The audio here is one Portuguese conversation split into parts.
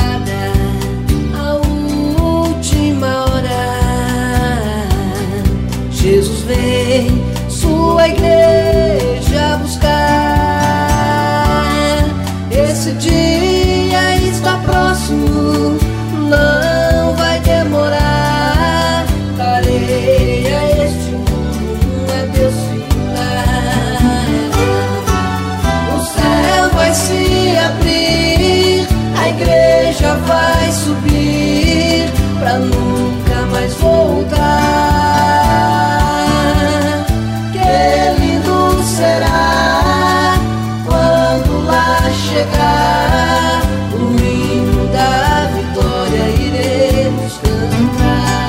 chegada a última hora. Jesus vem sua igreja buscar. Esse dia está próximo, não vai demorar. Clareia este mundo, é Deus filar. O céu vai se abrir, a igreja vai subir pra nunca mais voltar. Que lindo será quando lá chegar, o hino da vitória iremos cantar.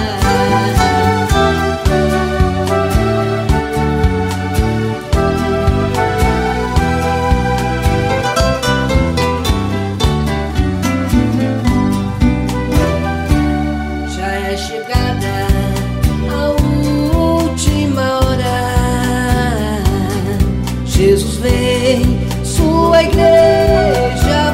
Já é chegada a última hora. Jesus vem sua igreja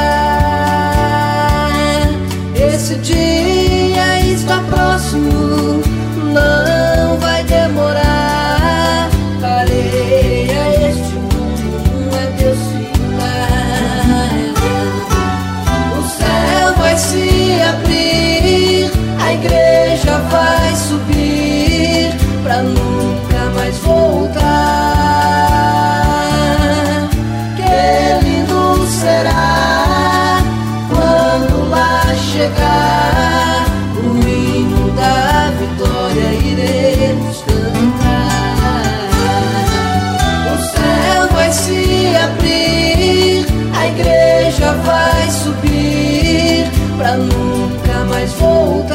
buscar. Esse dia está próximo, não vai demorar. Clareia este mundo, é Deus filar. O céu vai se abrir, a igreja vai subir pra nunca mais voltar. Que lindo será quando lá chegar, o hino da vitória iremos cantar. O céu vai se abrir, a igreja vai subir pra nunca mais voltar.